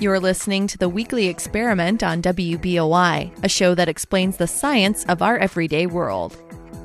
You're listening to the Weekly Experiment on WBOI, a show that explains the science of our everyday world.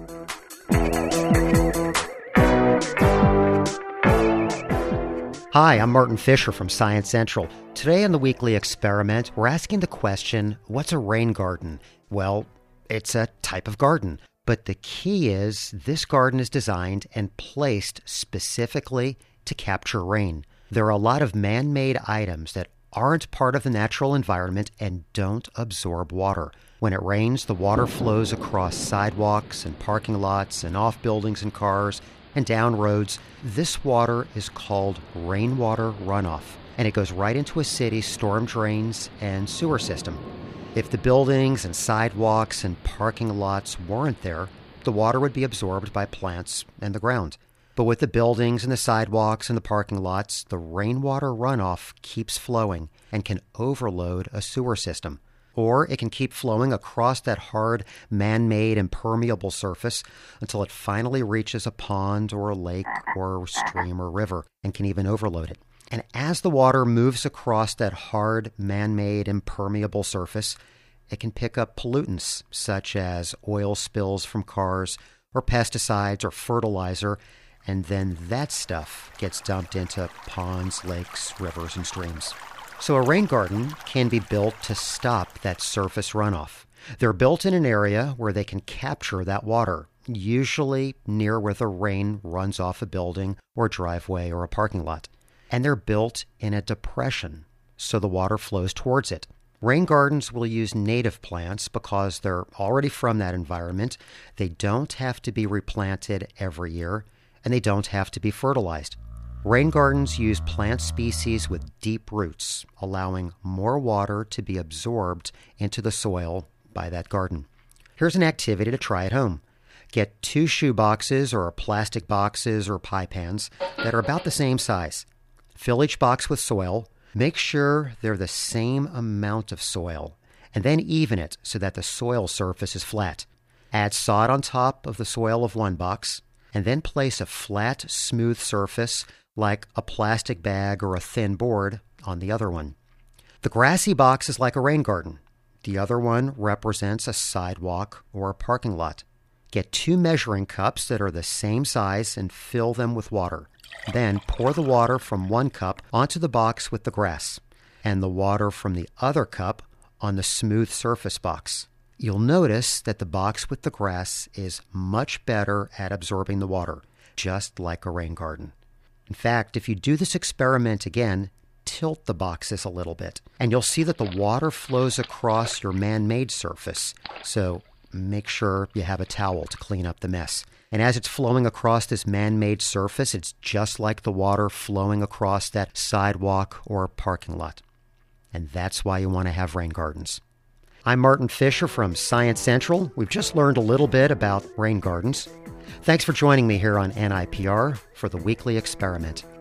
Hi, I'm Martin Fisher from Science Central. Today on the Weekly Experiment, we're asking the question, what's a rain garden? Well, it's a type of garden. But the key is this garden is designed and placed specifically to capture rain. There are a lot of man-made items that aren't part of the natural environment and don't absorb water. When it rains, the water flows across sidewalks and parking lots and off buildings and cars and down roads. This water is called rainwater runoff, and it goes right into a city's storm drains and sewer system. If the buildings and sidewalks and parking lots weren't there, the water would be absorbed by plants and the ground. But with the buildings and the sidewalks and the parking lots, the rainwater runoff keeps flowing and can overload a sewer system. Or it can keep flowing across that hard, man-made, impermeable surface until it finally reaches a pond or a lake or a stream or river and can even overload it. And as the water moves across that hard, man-made, impermeable surface, it can pick up pollutants such as oil spills from cars or pesticides or fertilizer, and then that stuff gets dumped into ponds, lakes, rivers, and streams. So a rain garden can be built to stop that surface runoff. They're built in an area where they can capture that water, usually near where the rain runs off a building or driveway or a parking lot. And they're built in a depression, so the water flows towards it. Rain gardens will use native plants because they're already from that environment. They don't have to be replanted every year, and they don't have to be fertilized. Rain gardens use plant species with deep roots, allowing more water to be absorbed into the soil by that garden. Here's an activity to try at home. Get 2 shoe boxes or plastic boxes or pie pans that are about the same size. Fill each box with soil. Make sure they're the same amount of soil, and then even it so that the soil surface is flat. Add sod on top of the soil of one box, and then place a flat, smooth surface like a plastic bag or a thin board on the other one. The grassy box is like a rain garden. The other one represents a sidewalk or a parking lot. Get 2 measuring cups that are the same size and fill them with water. Then pour the water from one cup onto the box with the grass, and the water from the other cup on the smooth surface box. You'll notice that the box with the grass is much better at absorbing the water, just like a rain garden. In fact, if you do this experiment again, tilt the boxes a little bit, and you'll see that the water flows across your man-made surface. So make sure you have a towel to clean up the mess. And as it's flowing across this man-made surface, it's just like the water flowing across that sidewalk or parking lot. And that's why you want to have rain gardens. I'm Martin Fisher from Science Central. We've just learned a little bit about rain gardens. Thanks for joining me here on NIPR for the Weekly Experiment.